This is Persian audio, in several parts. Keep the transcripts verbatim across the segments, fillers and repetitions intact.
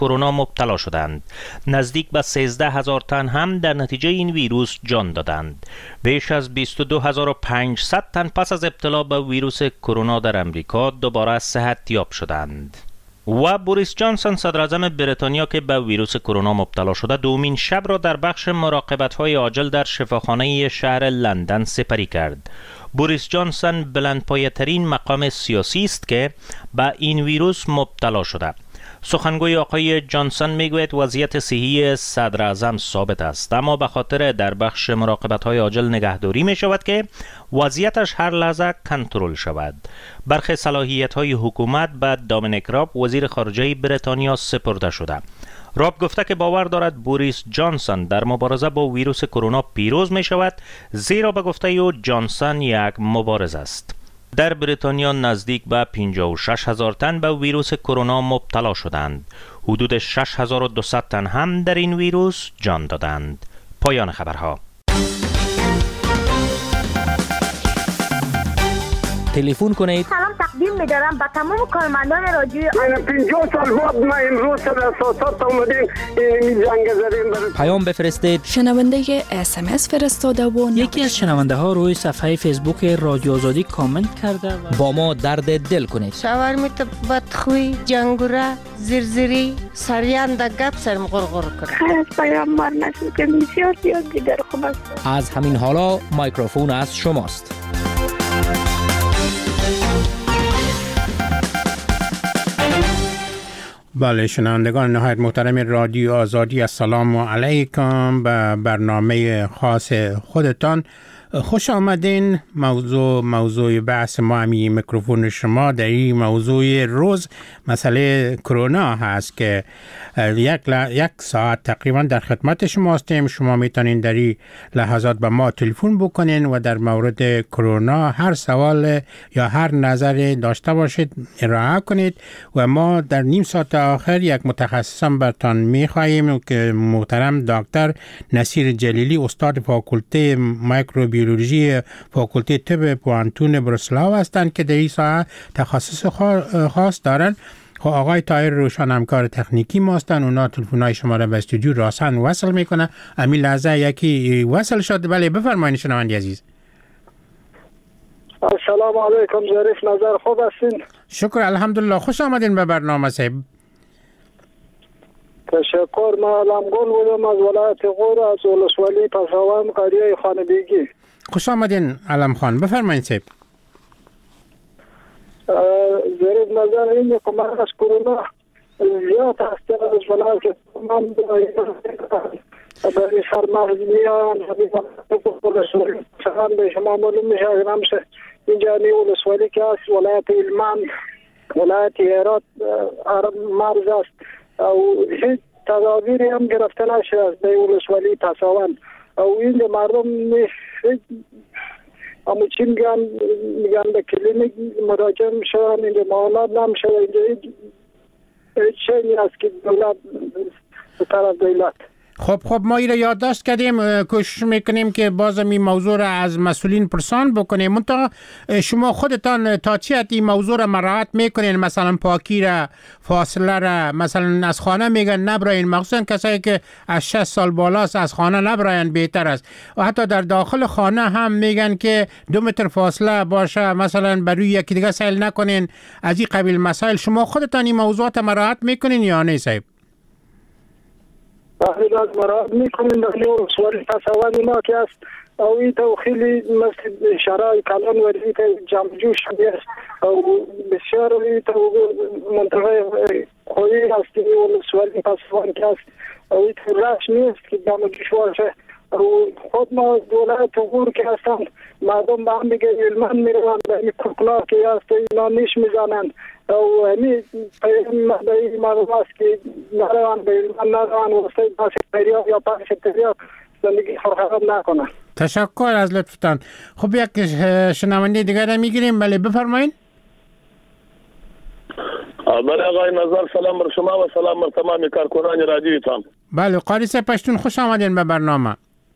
کرونا مبتلا شدند. نزدیک به سیزده هزار تن هم در نتیجه این ویروس جان دادند. بیش از بیست و دو هزار و پانصد تن پس از ابتلا به ویروس کرونا در امریکا دوباره صحت یاب شدند. و بوریس جانسون صدراعظم بریتانیا که به ویروس کرونا مبتلا شده دومین شب را در بخش مراقبت‌های عاجل در شفاخانه شهر لندن سپری کرد. بوریس جانسون بلندپایه‌ترین مقام سیاسی است که به این ویروس مبتلا شده. سخنگوی آقای جانسون میگوید وضعیت صحی صدر اعظم ثابت است، اما به خاطر در بخش مراقبت‌های عاجل نگهداری می شود که وضعیتش هر لحظه کنترل شود. برخی صلاحیت‌های حکومت به دامینیک راب وزیر خارجه بریتانیا سپرده شده. راب گفته که باور دارد بوریس جانسون در مبارزه با ویروس کرونا پیروز می شود، زیرا به گفته او جانسون یک مبارز است. در بریتانیا نزدیک به پنجاه و شش هزار تن به ویروس کرونا مبتلا شدند. حدود شش هزار و دویست تن هم در این ویروس جان دادند. پایان خبرها. تلفن کنید. سلام تقدیم می‌دارم به تمام کارمندان رادیو. من پنجاه سال بعد ما امروز در اساسات اومدیم این جنگ زدیم. پیام بفرستید. شنونده اس ام اس فرستاده و یکی از شنونده ها روی صفحه فیسبوک رادیو آزادی کامنت کرده و با ما درد دل کنید. شاورمیت بدخوی، جنگوره، زرزری، سریان در گپ سرم غرغر کنه. خیلی از پیام مار نشد که بسیار زیاد دیگر خوب است. از همین حالا مایکروفون از شماست. بله شنوندگان نهایت محترم رادیو آزادی، السلام علیکم به برنامه خاص خودتان. خوش آمدین. موضوع موضوع بحث ما همی میکروفون شما در این موضوع روز مسئله کرونا هست که یک, ل... یک ساعت تقریبا در خدمت شما هستیم. شما میتونین در این لحظات به ما تلفن بکنین و در مورد کرونا هر سوال یا هر نظر داشته باشید ارائه کنید و ما در نیم ساعت آخر یک متخصصم برتان میخواهیم که محترم دکتر نصیر جلیلی، استاد فاکولته میکروبیولوژی فاکولته طب پوانتون بروسلاو هستند که در این ساعت تخصص خاص دارند. خب آقای طاهر روشن همکار تکنیکی ما هستند، اونا تلفن‌های شما را به استودیو راسن وصل میکنه. همین لحظه یکی وصل شد. بله بفرمایید شنوندی عزیز. السلام علیکم ظریف، نظر خوب هستین؟ شکر الحمدلله. خوش آمدین به برنامه صاحب. تشکر. ما علمگل بودم از ولایت غور، از ولسوالی پساوان قریه خانبیگی. خوش آمدین علم خان، بفرمایید صاحب. ظریف نظر اینه که من از کرونا زیاد هسته از ولایت من برای سرمغز میان چقدر به شما معلوم میشه نمشه اینجا نی ولسوالی که است ولایت علمان ولایت هرات مرز است او هیچ تدابیری هم گرفته نشه از به ولسوالی پساوان او این مردم هیچ اما چی میگن میگن به کلینیک مراجعه میشن، اینجا معاینات نمیشه، اینجا هیچ چیزی هست که دولت به طرف دولت. خب خب ما ایره یادداشت کردیم، کوشش میکنیم که بازم این موضوع را از مسئولین پرسان بکنیم. منتها شما خودتان تا چی حد این موضوع را مراعات میکنین؟ مثلا پاکی را، فاصله را، مثلا از خانه میگن نبراین، مخصوصا کسایی که از شصت سال بالاست از خانه نبراین بهتر است. و حتی در داخل خانه هم میگن که دو متر فاصله باشه، مثلا بروی یکی دیگه سیل نکنین، از این قبیل مسائل. شما خودتان این موضوعات مراعات میکنین یا نه صاحب؟ تحلیل از مراد میکنیم در نور سوال پسوانی ما که است او ای تو خیلی مثل شرای کلان و ای تو جمجوش بیست او بسیار ای تو منطقه خویی هست که اون سوالی پسوان که است او ای تو رش نیست که جمجوش باشه. او خود ما دولت غور که هستند مردم به هم دیگه علمان میروند به این کرونا که هست اینا نیش میزنند او همی پیام به مردم است که نروند به علمان نروند واسه پاس تریاق یا پاس تریاق زندگی خراب نکنند. تشکر از لطفتان. خب یک شنونده دیگر را میگیریم. بله بفرمایید. بله آقای نظر سلام بر شما و سلام بر تمام کارکنان رادیوتان. بله قاری صاحب پشتون خوش آمدین به برنامه.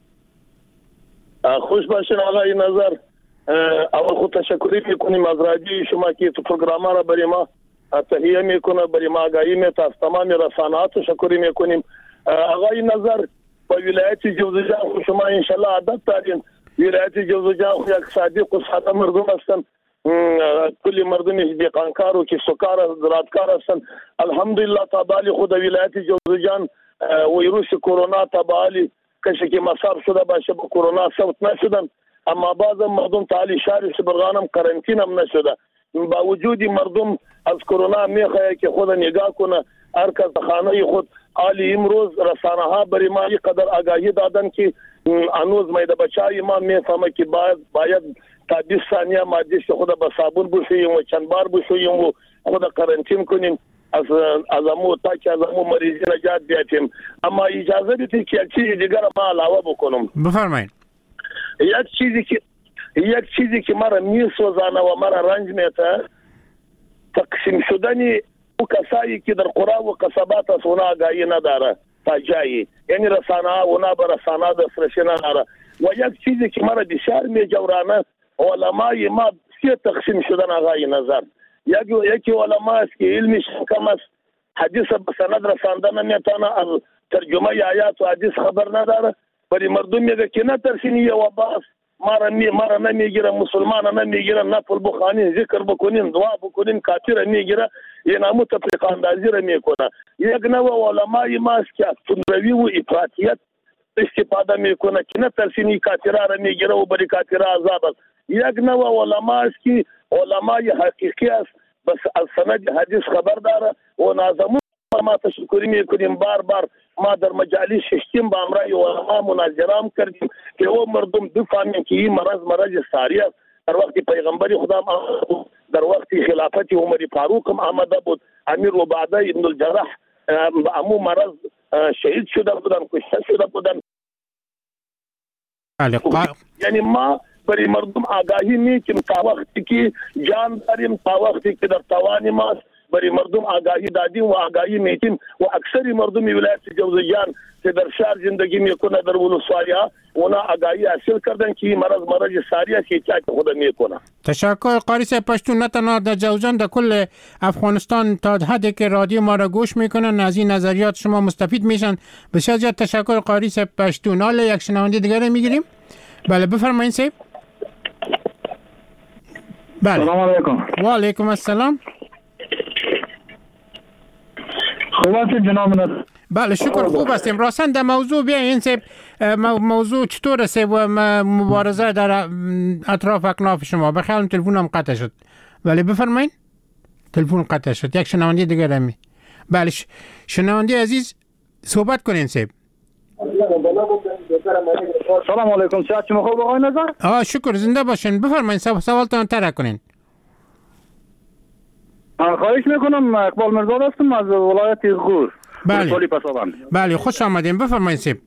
خوش باشین آقای نظر. اول خود تشکری میکنیم از رادیوی شما که تو پروگرام را برای ما تهیه میکنه. برای ما آگاهی میده. از تمام رسانه‌ها تشکر میکنیم. آقای نظر با ولایت جوزجان شما انشالله عادت دارین. ولایت جوزجان یک صادق و ساده مردم هستن. کلی مردم دیقانکار و کسوکار زراعتکار هستن. الحمدلله تابعالی خود ولایت جوزجان ویروس کرونا تابعالی کسی که مصاب شده باشه با کرونا ثبت نشدن، اما بعض مردم تعالی شهر سبرغان هم قرنطین هم نشده. با وجود مردم از کرونا میخواه که خود نگاه کنه. هر کس خانه خود حالی امروز رسانه ها برای ما قدر آگاهی دادن که هنوز میده بچای ما میفهمه که باید باید تا بیست ثانیه ما دست خود با صابون بشوییم و چند بار بشوییم و خود قرنطین کنیم از از امو تا که از امو مریضی نجات بیاتیم. اما اجازه بدید که یک چیز دیگر ما علاوه بکنم. بفرمایید. یک چیزی که یک چیزی که مرا میسوزانه و مرا رنج میته تقسیم شدن او کسایی که در قرا و قصبات از اونا آگاهی نداره تا جایی، یعنی رسانه ها اونا به رسانه دسترسی نداره. و یک چیزی که مرا بسیار میجورانه علمای ما سه تقسیم شدن آقای نظر. یک یکی علما است که علمش کم است، حدیث به سند رسانده نمیتونه، از ترجمه آیات و حدیث خبر نداره. برای مردم میگه که نترسین و باس مارا می مارا نمیگیره، مسلمان نمیگیره، نفل بخوانین، ذکر بکنین، دعا بکنین، کافر میگیره، این همو تفریق اندازی را میکنه. یک نوع علمای ما است که از تندروی و افراطیت استفاده میکنه که نترسین کافر را میگیره و برای کافر عذاب است. یک نوع علما است که علمای حقیقی است، بس از سند حدیث خبر داره و نازمون ما تشکری میکنیم. بار بار ما در مجالس ششتیم با امرای علما مناظره کردیم که او مردم بفهمین که این مرض مرض ساری است. در وقت پیغمبر خدا در وقت خلافت عمر فاروق هم آمده بود، امیر عباده ابن الجراح امو مرض شهید شده بودن، کشته شده بودن. یعنی ما برای مردم آگاهی میکنیم تا وقتی که جان داریم، تا وقتی که در توان ماست برای مردم آگاهی دادیم و آگاهی میکنیم. و اکثر مردم ولایت جوزجان که در شهر زندگی میکنه در ولسوالی ها اونا آگاهی حاصل کردن که این مرض مرض ساری است که چاک خود میکنه. تشکر قاری صاحب. پشتون نه تنها در جوزجان در کل افغانستان تا حدی که رادیو ما را گوش میکنن از این نظریات شما مستفید میشن. بسیار زیاد تشکر قاری صاحب پشتون. حالا یک شنونده دیگه میگیریم. بله بفرمایید صاحب. بله. سلام علیکم. و علیکم السلام. خوب هستید جناب نظر؟ بله شکر خوب هستیم. راستن در موضوع بیاین صاحب، موضوع چطور صاحب و مبارزه در اطراف اکناف شما؟ بخیالم تلفون هم قطع شد. ولی بفرمایید. تلفون قطع شد. یک شنونده دیگر همی. بله شنونده عزیز صحبت کنین صاحب. سلام علیکم. صحت شما خوب آقای نظر؟ آه شکر زنده باشین. بفرمایید سوالتان طرح کنین. خواهش میکنم. اقبال مرزاد هستم از ولایت غور. بله. بله خوش آمدین. بفرمایید صاحب.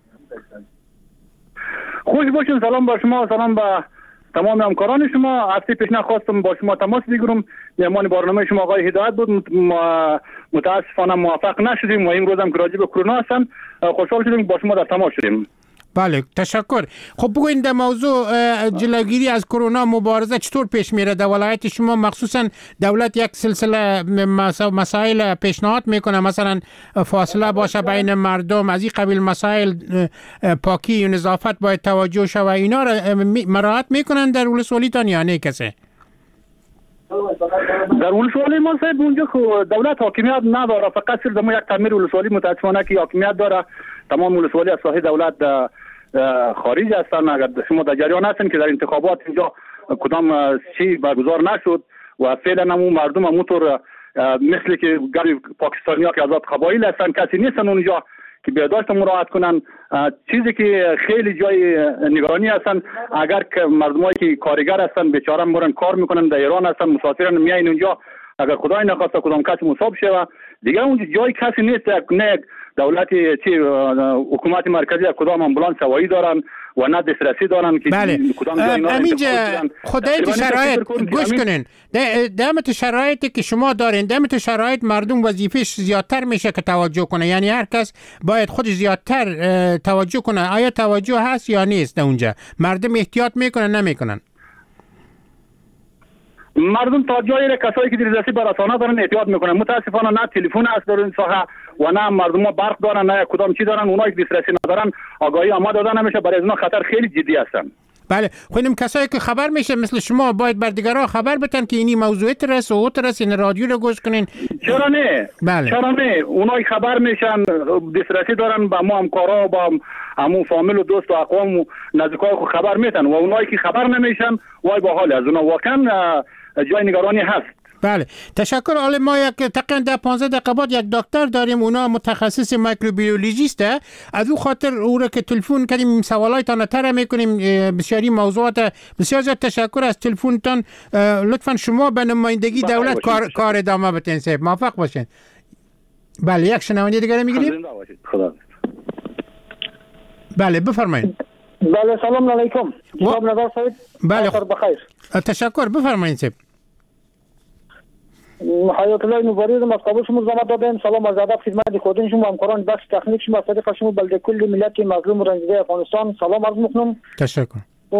خوش باشین. سلام با شما، سلام با تمام همکاران شما. هفته پیش نخواستم با شما تماس بگیرم، مهمان برنامه شما آقای هدایت بود، متاسفانه موفق نشدیم و این روز هم که راجع به کرونا هستن خوشحال شدیم با شما در تماس شدیم. بله تشکر. خب بگوین در موضوع جلوگیری از کرونا مبارزه چطور پیش میره در ولایت شما؟ مخصوصا دولت یک سلسله مسائل پیشنهاد میکنه، مثلا فاصله باشه بین مردم، از این قبیل مسائل، پاکی و نظافت باید توجه شود، اینا را مراعات میکنن در ولسوالیتان یا نه کسی؟ در ولسوالی ما صاحب اونجا دولت حاکمیت نداره، فقط صرف ما یک تعمیر ولسوالی متاسفانه که حاکمیت داره. تمام ولسوالی از ساحه دولت خارج هستن. اگر شما در جریان هستین که در انتخابات اینجا کدام چی برگزار نشد و فعلا همون مردم همونطور مثل که گری پاکستانی ها که آزاد قبایل هستن کسی نیستن اونجا که بهداشت مراعات کنن. چیزی که خیلی جای نگرانی هستن اگر که مردمایی که کارگر هستن بیچاره میرن کار میکنن در ایران هستن مسافرن میاین اونجا، اگر خدای نخواسته کدام کسی مصاب شه دیگه اونجا جای کسی نیست. نه دولت چی حکومت مرکزی کدام امبولانس هوایی دارن و نه دسترسی دارن که بله. کدام جای اینا همینجا خدای شرایط گوش کنین. دمت شرایطی که شما دارین، دمت شرایط مردم وظیفش زیادتر میشه که توجه کنه، یعنی هر کس باید خودش زیادتر توجه کنه. آیا توجه هست یا نیست اونجا؟ مردم احتیاط میکنن نمیکنن؟ مردم تا جایی را کسایی که دسترسی به رسانه دارن احتیاط میکنن. متاسفانه نه تلفن است در این ساحه و نه مردم ها برق دارن، نه کدام چی دارن. اونایی که دسترسی ندارن آگاهی آما داده نمیشه، برای از اونها خطر خیلی جدی هستن. بله، خودم کسایی که خبر میشه مثل شما باید بر دیگران خبر بدن که اینی موضوع ترس و او ترس، این رادیو رو گوش کنین. چرا نه؟ بله. چرا نه؟ اونایی خبر میشن، دسترسی دارن با ما همکارا، با همون فامیل و دوست و اقوام و نزدیکای خود خبر میتن و اونایی که خبر نمیشن وای با حال از اونها واقعا جای نگرانی هست. بله، تشکر. حالا ما یک تقریبا ده پانزده دقیقه بعد یک دکتر داریم، اونا متخصص میکروبیولوژیسته، از او خاطر او را که تلفن کردیم سوالایتان تر میکنیم، بسیاری موضوعات. بسیار زیاد تشکر از تلفنتان. لطفا شما به نمایندگی دولت کار کار ادامه بدین. صاحب موفق باشین. بله، یک شنونده دیگه میگیریم. خدا. بله بفرمایید. بله سلام علیکم جناب نظر صاحب. بله بخیر. تشکر، بفرمایید صاحب. حیات الله مبارزم از قبول شما زحمت دادیم. سلام از ادب خدمت خودین شما همکاران بخش تکنیک شما، صدیق شما، بلده کل ملت مظلوم و رنجیده افغانستان سلام عرض میکنم. تشکر.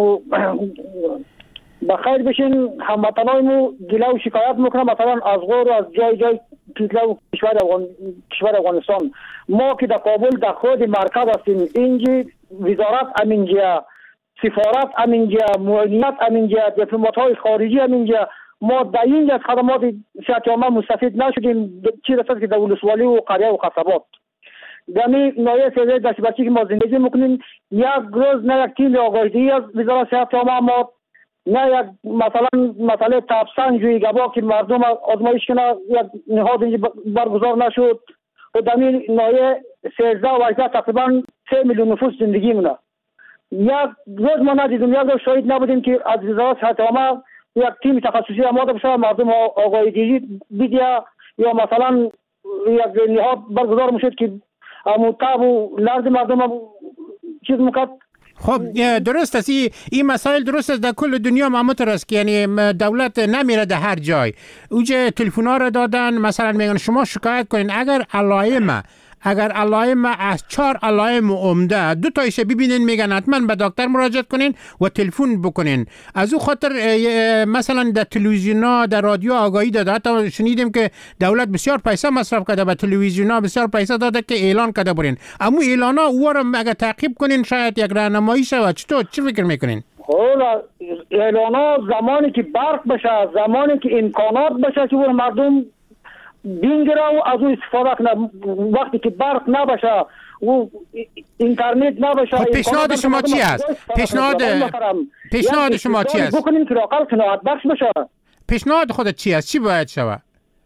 بخیر بشین. هموطنانمو گله و شکایت میکنم مثلا از غور و از جای جای کشور کشور افغان کشور افغانستان. ما که در کابل در خود مرکز هستیم، اینجا وزارت امینجا، سفارت امینجا، معاونیت امینجا، دیپلمات های خارجی امینجا، ما در اینجا از خدمات صحت عامه مستفید نشدیم، چی رسد که در ولسوالی و قریه و قصبات. دمی نایه سیزه دستی بچی که ما زندگی میکنیم، یک روز نه یک تیم آگاهی از وزارت صحت عامه ما، نه یک مثلا مسئله تابسنج جوی گبا که مردم آزمایش کنه یک نهاد اینجا برگزار نشد و دمی نایه سیزده و اجزا تقریبا سه میلیون نفوس زندگی مونه. یک روز ما ندیدیم، یک روز شاید نبودیم که از وزارت صحت عامه یک تیم تخصصی آماده بشه مردم آگاهی دیجی بیدیا یا مثلا یک نهاد برگزار میشد که مطاب و لرز مردم چیز میکرد. خب درست است، این مسائل درست است در کل دنیا معمول است که یعنی دولت نمیره در هر جای. اوجه تلفن‌ها را دادن، مثلا میگن شما شکایت کنین اگر علائم اگر علائم از چهار علائم عمده دو تایش ببینین میگن حتما به دکتر مراجعه کنین و تلفن بکنین. از او خاطر مثلا در تلویزیونا در رادیو آگاهی داده، حتی شنیدیم که دولت بسیار پیسه مصرف کرده به تلویزیونا، بسیار پیسه داده که اعلان کرده برین. اما اعلانا او را اگر تعقیب کنین شاید یک راهنمایی شود. چطور چی فکر میکنین؟ حالا اعلانا زمانی که برق بشه، زمانی که امکانات بشه که مردم بینگره و از اون استفاده کنه، وقتی که برق نباشه و اینترنت نباشه. خب پیشنهاد شما چی است؟ پیشنهاد پیشنهاد شما چی است؟ بکنیم که راقل قناعت بخش بشه. پیشنهاد خودت چی است؟ چی باید شود؟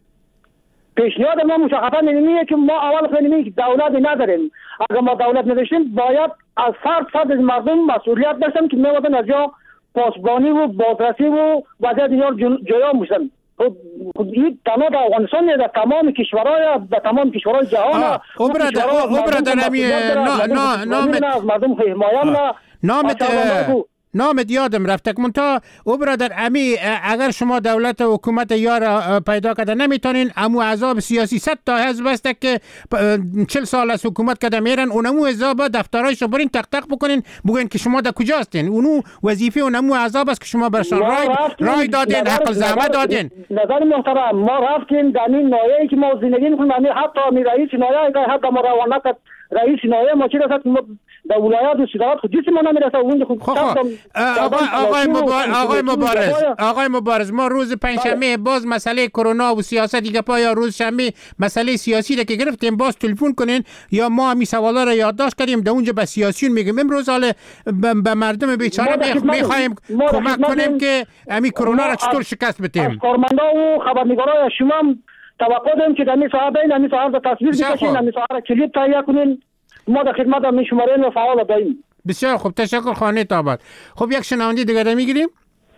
پیشنهاد ما مشخصا اینه که ما اول خیلی که دولت نداریم. اگر ما دولت نداشتیم باید از فرد فرد از مردم مسئولیت داشتیم که میوادن از جا پاسبانی و بازرسی و وضعیت دیگر جایا میشن. این تمام در افغانستان نه، در تمام کشورهای در تمام کشورهای جهان. او برادر او برادر امی نا نامت مردم حمایت نامت نامت یادم رفته که منتها او برادر امی اگر شما دولت و حکومت یار پیدا کرده نمیتونین، امو عذاب سیاسی صد تا حزب است که چهل سال از حکومت کرده میرن، اونمو عذاب دفترایشو برین تق تق بکنین بگین که شما در کجا هستین. اونو وظیفه اونمو عذاب است که شما برشان رای رای دادین، عقل زحمت دادین. نظر محترم ما رفتیم در این نایه‌ای که ما زندگی میکنیم، یعنی حتی می رئیس نایه که حتی ما روانه کرد رئیس نایه ما چی رسد در ولایات و صدارات خود جسم ما نمیرسه. اون خود آقای مبارز آقای مبارز آقای مبارز ما روز پنجشنبه باز مسئله کرونا و سیاست دیگه پا، یا روز شنبه مسئله سیاسی را که گرفتیم باز تلفن کنین یا ما همین سوالا را یادداشت کردیم در اونجا به سیاسیون میگیم. امروز حال به مردم بیچاره میخوایم کمک کنیم که همین کرونا را چطور شکست بدیم. کارمندا و خبرنگارای شما توقع داریم که در این ساعت بین همین ساعت تصویر بکشین، همین ساعت کلیپ تهیه کنین. ما در خدمت می شمارین و فعال داریم. بسیار خوب، تشکر. خانه تاباد. خب یک شنونده دیگه میگیریم.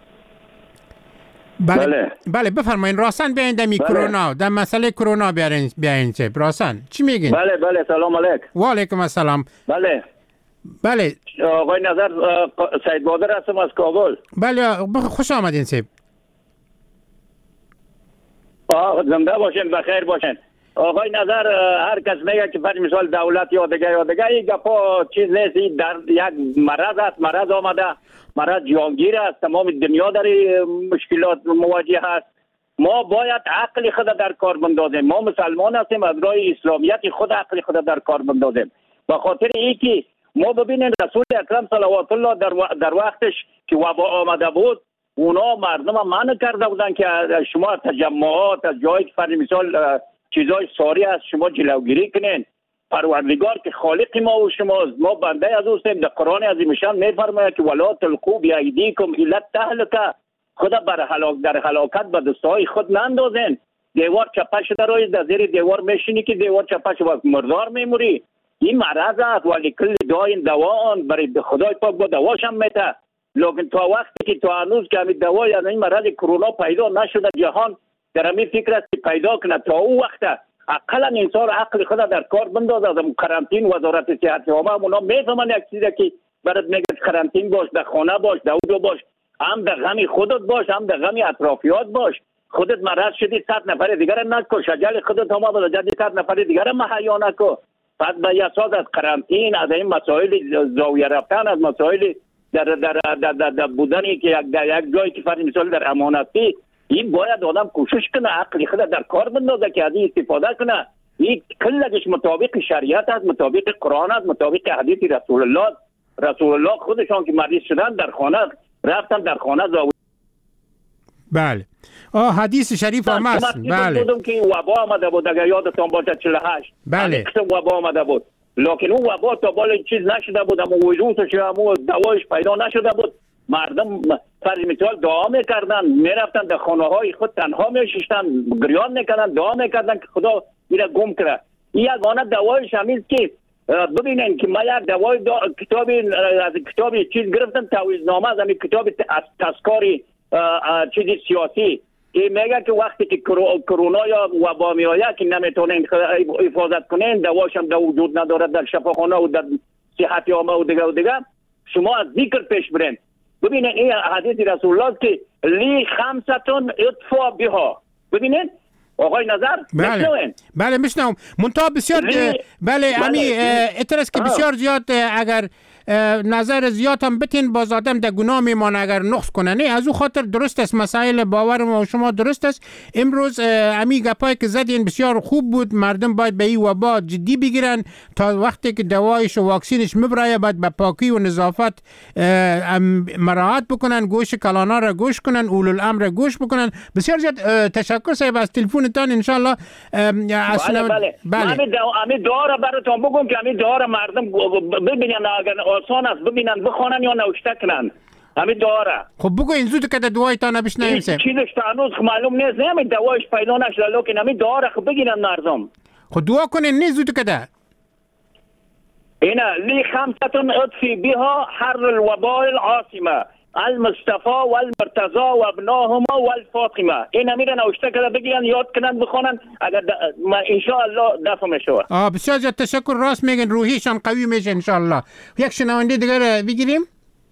بله بله, بله بفرمایید. راسن بیاین در کرونا، در مسئله کرونا بیاین بیاین چه راسن چی میگین؟ بله بله سلام علیکم. و علیکم السلام. بله بله آقای نظر سید بادر هستم از کابل. بله خوش آمدین سید. آه زنده باشین، بخیر باشین. آقای نظر هر کس میگه که فرض مثال دولت یا دیگه یا دیگه این گپا چیز نیست. در یک مرض است، مرض آمده، مرض جهانگیر است، تمام دنیا در مشکلات مواجه است. ما باید عقل خود در کار بندازیم. ما مسلمان هستیم، از راه اسلامیت خود عقل خود در کار بندازیم. به خاطر اینکه ما ببینید رسول اکرم صلوات الله در, و... در وقتش که وبا آمده بود اونا مردم منع کرده بودن که شما تجمعات از جایی که فرض مثال چیزای ساری است شما جلوگیری کنین. پروردگار که خالق ما و شماست، ما بنده از اوستیم. در قرآن عظیم شان میفرماید که ولا تلقوا بایدیکم الی التهلکه، خدا بر هلاک در هلاکت به دستهای خود نندازین. دیوار چپه شده روی در زیر دیوار میشینی که دیوار چپه شده مردار میموری. این مرض است ولی کل دواین دوان برای خدای پاک با دواش هم میته. لیکن تا وقتی که تا هنوز که همین دوای از این مرض کرونا پیدا نشده جهان در همین فکر است که پیدا کنه، تا او وقت اقلا انسان عقل خود در کار بندازه. از کرانتین وزارت صحت عامه اونا میفهمن یک چیزی که برات میگه کرانتین باش، در خانه باش، در اونجا باش، هم در غم خودت باش، هم در غم اطرافیات باش. خودت مرض شدی صد نفر دیگر نکش، اجل خودت هم به جدی صد نفر دیگر مهیا نکن. پس به اساس از کرانتین، از این مسائل زاویه رفتن، از مسائل در در در, در, در بودنی که یک در یک جایی که فرض مثال در امانتی، این باید آدم کوشش کنه عقل خود در کار بندازه که از این استفاده کنه. این کلش مطابق شریعت است، مطابق قرآن است، مطابق حدیث رسول الله. رسول الله خودشان که مریض شدن در خانه رفتن، در خانه زاویه. بله آه حدیث شریف هم است. بله بودم که وبا آمده بود اگر یادتان باشه چهل و هشت. بله وبا آمده بود لیکن اون وبا تا بالا چیز نشده بود، اما ویروسش اما دوایش پیدا نشده بود. مردم فرض مثال دعا میکردن، میرفتن در خانه های خود تنها میشیشتن، گریان میکردن، دعا میکردن که خدا میره گم کنه. این یگانه دوایش همیست که ببینن که ما یک دوای دا... کتابی از کتابی چیز گرفتم، تعویضنامه از همین کتاب تذکاری چیزی سیاسی که میگه که وقتی که کرونا یا وبا میآید که نمیتونین حفاظت کنین، دواش هم در وجود نداره در شفاخانه و در صحت عامه و دیگه و دیگه، شما از ذکر پیش برین. ببینین این حدیث رسول الله که لی خمستون اطفا بها. ببینین آقای نظر بله بله میشنم منتها بسیار بله امی اترس که بسیار زیاد اگر نظر زیاد هم بتین باز آدم در گناه میمانه اگر نقص کنه. نه از او خاطر درست است، مسائل باور ما و شما درست است. امروز امی گپایی که زدین بسیار خوب بود. مردم باید به این وبا جدی بگیرن تا وقتی که دوایش و واکسینش میبرایه باید به پاکی و نظافت مراعات بکنن، گوش کلانا را گوش کنن، اولو الامر را گوش بکنن. بسیار زیاد تشکر صاحب از تلفنتان. ان شاء الله بله بله بله امی دعا را براتون بگم که امی دعا را مردم ببینن، اگر آسان است ببینن بخونن یا نوشته کنن. همین داره. خب بگو این زود که دوای تا نبشنیم سه. چیزش تا هنوز معلوم نیست، همین دوایش پیدا نشده لیکن همین داره خب بگیرن مردم. خب دعا کنین نه زود که ده. اینا لی خمستون اطفی بها حر الوباء العاصمه المصطفى والمرتضى وابناهما والفاطمه. اینا میرن نوشته کنن بگیرن یاد کنن بخونن، اگر ان شاء الله دفع میشه. آه بسیار زیاد تشکر. راست میگن روحیشان قوی میشه ان شاء الله. یک شنونده دیگر بگیریم.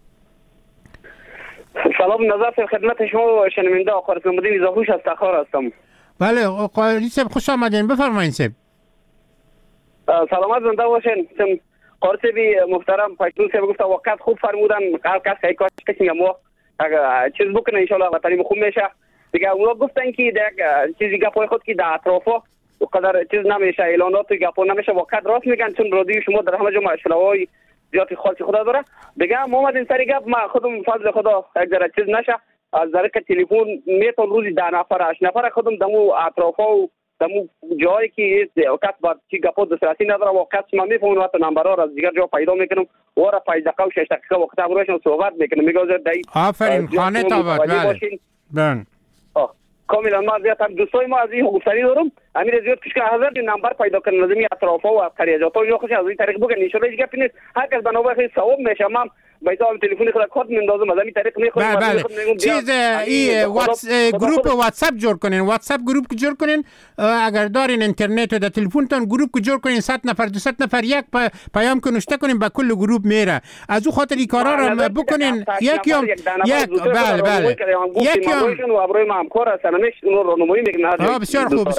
سلام نظر خدمت شما شنونده آقای رسول زاهوش از تخار هستم. بله آقای صاحب خوش آمدین، بفرمایید صاحب. سلامت زنده باشین. قارسبی محترم پشتون صاحب گفت وقت خوب فرمودن، هر کس هی کاش کسی ما چیز بکنه ان شاء الله وطنی خوب میشه دیگه. اونا گفتن که یک چیزی گپای خود که در اطرافا قدر چیز نمیشه، اعلانات گپا نمیشه. وقت راست میگن چون رادیو شما در همه جا مشغله‌های زیادی خاصی خدا داره دیگه. محمد این سری گپ ما خودم فضل خدا یک ذره چیز نشه از ذره تلفن میتون روزی ده نفر هشت نفر خودم دمو اطرافا و دمو جایی که وقت بعد چی گپا دسترسی نداره وقت ما میفهمم وقت نمبرها را از دیگر جا پیدا میکنم و را پنج دقیقه و شش دقیقه وقت امروزشون صحبت میکنم. میگذار دایی آفرین خانه تا بود. بله بله کاملا ما زیاد هم دوستای ما از این گفتنی دارم امیر زیاد کش که حاضر نمبر پیدا کنن لازمی اطرافا و قریجاتا یا خوش از این طریق بگن ان شاء الله گپ نیست. هر کس بنابر خیلی ثواب میشه. من با حساب تلفنی خود کارت میندازم از این طریق میخوام. بله بله چیز این واتس گروپ واتساپ جور کنین، واتساپ گروپ جور کنین. اگر دارین اینترنت و در تلفنتون گروپ جور کنین، صد نفر دویست نفر یک پیام کنشته کنین به کل گروپ میره. از او خاطر این کارا رو بکنین. یک یوم یک بله بله یک یوم و ابروی همکار هستن نمیش اون راهنمایی میکنن. ها بسیار خوب بسیار. یک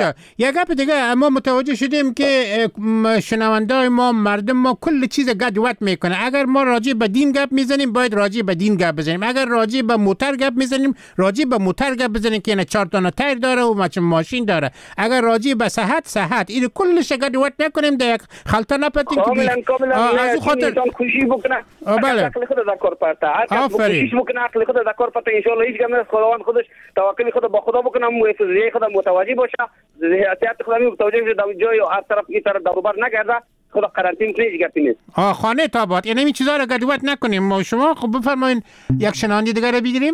یک گپ دیگه ما متوجه شدیم که شنوندای ما مردم ما کل چیز گدوت میکنه. اگر ما راجع به دین گپ میزنیم باید راجع به دین گپ بزنیم، اگر راجع به موتر گپ میزنیم راجع به موتر گپ بزنیم که اینا چهار تا تایر داره و ماشین ماشین داره. اگر راجع به صحت صحت این کلش گدوت نکنیم در یک خلطه نپتیم کاملا کاملا از خاطر انسان خوشی بکنه بله عقل خود در کار پرته، هر کس کوشش بکنه عقل خود در کار پرته، ان شاء الله هیچ گم نیست. خداوند خودش توکل خود با خدا بکنه، موعظه خود متوجه باشه، احتیاط خود متوجه بشه، در جای هر طرف این طرف دور بر نگرده، خدا قرنطینه کنه هیچ گپی نیست. آ خانه تابات یعنی این چیزا رو گدوت نکنیم. ما شما خب بفرمایید یک شنوندی دیگه رو بگیریم.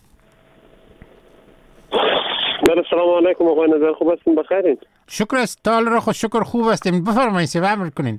بله سلام علیکم آقای نظر، خوب هستین؟ بخیرین؟ شکر است تال را خوش شکر خوب هستیم. بفرمایید سه امر کنین.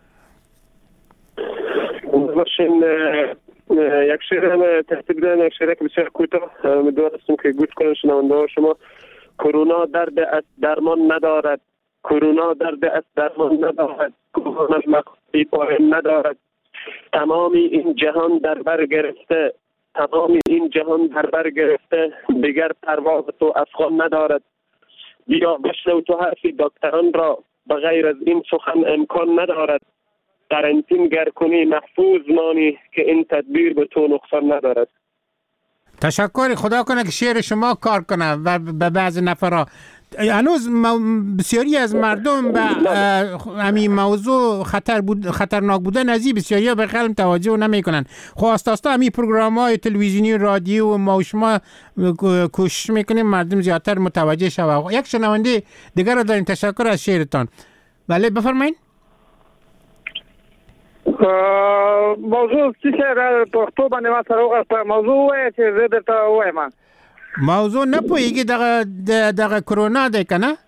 باشین یک شعر ترتیب بدن، یک شعر که بسیار کوتاه می‌دونستم که گوش کنن شنونده ها شما. کرونا درد است درمان ندارد، کرونا درد است درمان ندارد، کرونا مخفی پایان ندارد، تمامی این جهان در بر گرفته، تمامی این جهان در بر گرفته، دیگر پرواز تو افغان ندارد. بیا بشنو تو حرفی دکتران را، بغیر از این سخن امکان ندارد. قرنطین گر کنی محفوظ مانی، که این تدبیر به تو نقصان ندارد. تشکر، خدا کنه که شعر شما کار کنه و به بعض نفرها. هنوز بسیاری از مردم به همین موضوع خطر بود، خطرناک بودن ازی بسیاری ها به خیلی توجه نمیکنن. خب آستاستا همین پروگرام های تلویزیونی رادیو و ما و شما کوشش میکنیم مردم زیادتر متوجه شوه. یک شنونده دیگر را داریم. تشکر از شعرتان. بله بفرمایید. موضوع چی شعر پښتو باندې ما سره وغوښته، موضوع وایي چې زه درته ووایم. موضوع نه پوهیږي دغه دغه کرونا دی که نه؟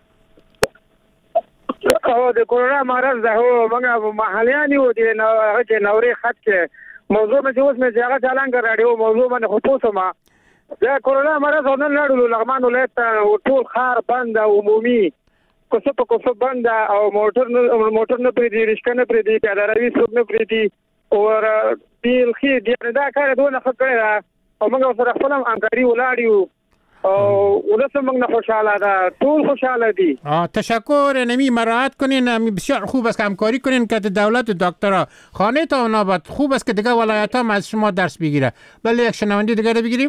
او د کرونا مرض ده. هو موږ محلیان یو د هغه کې نورې خط کې موضوع مې چې اوس مې چې هغه چالان راډیو موضوع باندې خو پوه شوم. د کرونا مرض او نن لړلو لغمان ولایت ټول ښار بند او عمومي کوڅه په کوڅه بند او موټر موټر نه پرېږدي، رښکه نه پرېږدي، پیاده روي څوک نه پرېږدي او بیلخي دا کار یې دونه ښه کړی ده او موږ ورسره خپل هم همکاري ولاړ یو او ولس هم موږ نه خوشحاله ده، ټول خوشحاله دي. تشکر. نمی مراعات کنین، بسیار خوب است که همکاری کنین که دولت و دکترها خانه تا نابد خوب است که دیگه ولایت هم از شما درس بگیره. بله یک شنونده دیگه رو بگیریم.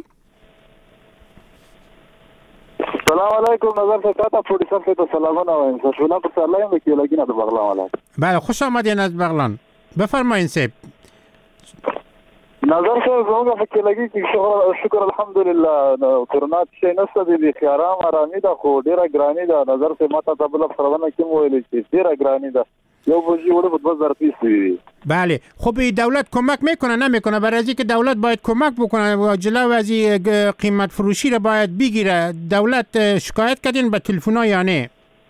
سلام علیکم نظر فکاتا پروډوسر ته سلامونه وایم. سرشونه په سلایم کې لګینه د بغلان ولایت. بله خوش آمدین از بغلان. بفرمایید سیب. نظر صاحب زموږ په کې لګي چې شکر الحمدلله کرونا شي نشته دي، خیارام آرامي ده خو ډیره ګرانی ده. نظر صاحب ماته ته بل فرونه کې ویل چې ډیره ګرانی ده، یو بوجي وړه په دوه هزار پیسې وي. بله خب دولت کمک میکنه نمیکنه؟ برای اینکه دولت باید کمک بکنه و جلو از قیمت فروشی رو باید بگیره. دولت شکایت کردین به تلفن یا نه؟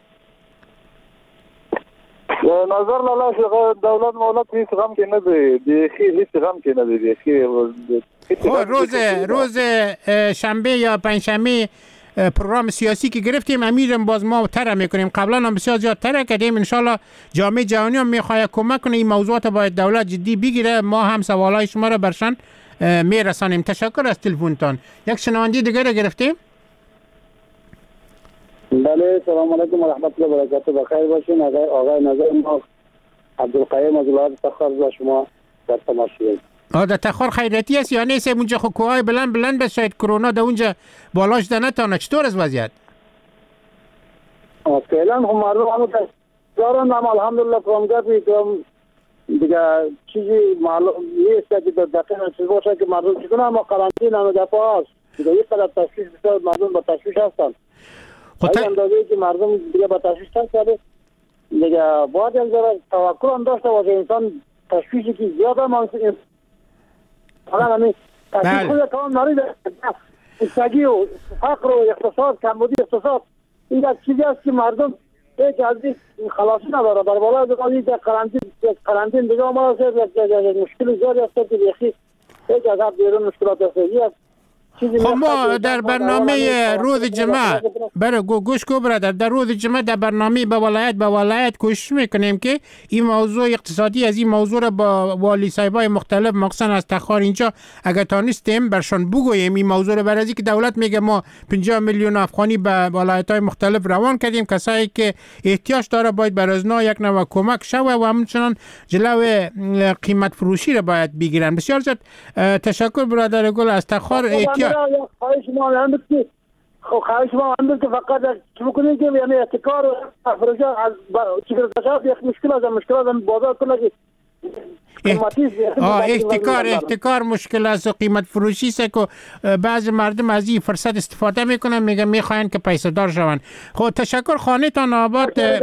نظر لاله شغل دولت مولت هیچ غم که نده بیخی، هیچ غم که نده بیخی. روز روز شنبه یا پنجشنبه پروگرام سیاسی که گرفتیم امیرم باز ما تره میکنیم، قبلا هم بسیار زیاد تره کردیم. انشالله جامعه جهانی هم میخواه کمک کنه این موضوعات باید دولت جدی بگیره. ما هم سوالای شما را برشان میرسانیم. تشکر از تلفنتان. یک شنونده دیگه را گرفتیم. بله سلام علیکم و رحمت الله و برکاته. بخیر باشین. آقای آقای نظر ما عبدالقیوم از ولایت تخار با شما در تماس هستیم. آه در تخار خیریتی است یا نیست؟ اونجا خو کوهای بلند بلند بس شاید کرونا در اونجا بالاش ده نتانه. چطور از وضعیت؟ فعلا هم مردم همو دارن، هم الحمدلله کامگاه بیتم دیگه چیزی معلوم نیست که در دقیقه چیز باشه که مردم چیزونه، اما قرنطین همه دفعه هست دیگه یک قدر تشویش بسیار مردم با تشویش هستن. خود اندازه‌ای که مردم دیگه با تشویش هستن دیگه باید یک ذره توکل هم داشته باشه انسان. تشویشی که زیاد هم انسان حالا همین تشویش خود کام نرید سگی و فقر و اقتصاد، کمبودی اقتصاد، این یک چیزی است که مردم یک از این خلاصی نداره. در بالای دیگه یک قرنطین قرنطین دیگه ما یک مشکل زیادی است که بیخی یک از بیرون مشکلات است. یک خب ما در برنامه روز جمعه برای گوش کو برادر، در روز جمعه در برنامه به ولایت به ولایت کوشش میکنیم که این موضوع اقتصادی از این موضوع را با والی صاحبای مختلف مخصوصا از تخار اینجا اگر تانستیم برشان بگوییم این موضوع را، برای که دولت میگه ما پنجاه میلیون افغانی به ولایت های مختلف روان کردیم، کسایی که احتیاج داره باید بر از نا یک نوع کمک شوه و همچنان جلوی قیمت فروشی را باید بگیرن. بسیار زیاد تشکر برادر گل از تخار. احتیاج خواهش ما هم که خواهش ما هم که فقط چه کنید که یعنی احتکار افروجا از چیکار داشت یک مشکل از مشکلات بازار کنه که آه احتکار احتکار مشکل است و قیمت فروشی است که بعض مردم از این فرصت استفاده میکنن، میگن میخواین که پیسه دار شون. خب تشکر، خانه تان آباد. یا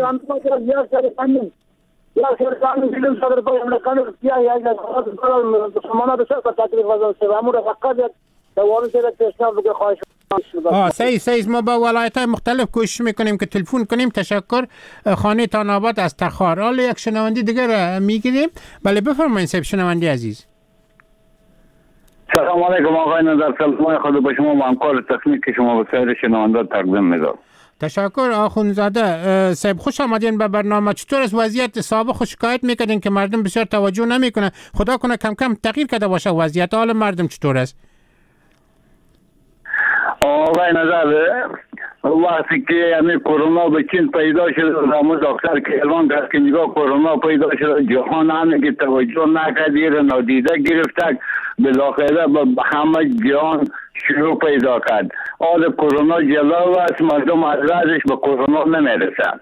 سر کانون دیدم صدر پای امریکایی کیا یا یا سامانه بسیار تکلیف واسه سوامو فقط دوام سر تشناب بگه خواهش. آه صحیح صحیح، ما با ولایت های مختلف کوشش میکنیم که تلفن کنیم. تشکر، خانه تان آباد از تخار. حالا یک شنونده دیگر میگیریم. بله بفرمایید صاحب شنونده عزیز. سلام علیکم آقای نظر، سلام خدا با شما و همکار تکنیک که شما به سایر شنونده تقدیم میدم. تشکر آخوندزاده صاحب، خوش آمدین به برنامه. چطور از وضعیت سابق شکایت میکردین که مردم بسیار توجه نمیکنه؟ خدا کنه کم کم تغییر کرده باشه وضعیت. حال مردم چطور است؟ آقای نظر وقتی که یعنی کرونا به چین پیدا شد، رامو دکتر که اعلان کرد که نگاه کرونا پیدا شد، جهان همه که توجه نکردی را نادیده گرفتک، بالاخره به همه جهان شروع پیدا کرد. حال کرونا جلو است، مردم از رازش به کرونا نمیرسن.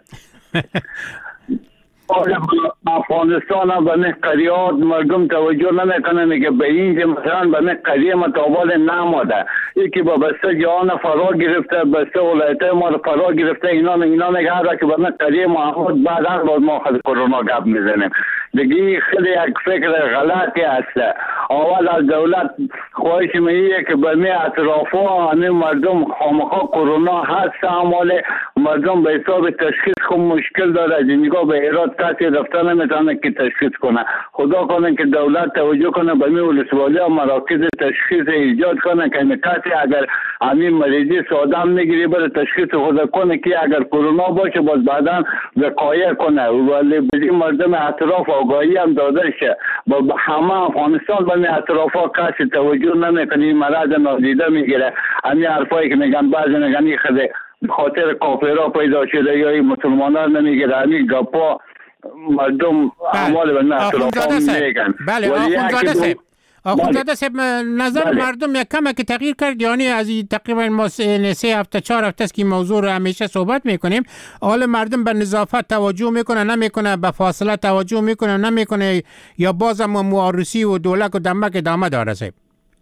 افغانستان هم به این قریات مردم توجه نمیکنه که به اینجا مثلا به این قریه متابال نماده، یکی با بسته جهان فرا گرفته، بسته ولایت ما رو فرا گرفته. اینا اینا میگه هر که به این قریه محمود بعد هر باز ما خود کرونا گپ میزنیم دیگه. خیلی یک فکر غلطی هسته. اول از دولت خواهش میگه که به این اطرافا همین مردم خامخا کرونا هست، اما مردم به حساب تشخیص خوب مشکل داره. نگاه به ایراد کسی رفته نمیتونه که تشخیص کنه. خدا کنه که دولت توجه کنه به این ولسوالی ها مراکز تشخیص ایجاد کنه که کسی اگر همین مریضی ساده میگیری بره تشخیص خود کنه که اگر کرونا باشه باز بعدا وقایع کنه. ولی به مردم اطراف آگاهی هم داده شه. با همه افغانستان به این اطراف ها کسی توجه نمیکنه، این مرض نادیده میگیره. همین حرفایی که میگن بعضی میگن این خیلی خاطر کافرها پیدا شده یا این مسلمان ها نمیگیره، همین گپا مردم اعمال به اطراف میگن. بله آخوندزاده صاحب، آخوندزاده صاحب نظر بله. مردم یک کمه که تغییر کرد، یعنی از این تقریبا ما سه هفته چهار هفته است که موضوع رو همیشه صحبت میکنیم. حال مردم به نظافت توجه میکنه نمیکنه، به فاصله توجه میکنه نمیکنه، یا بازم معرسی و دولک و دمک ادامه داره صاحب؟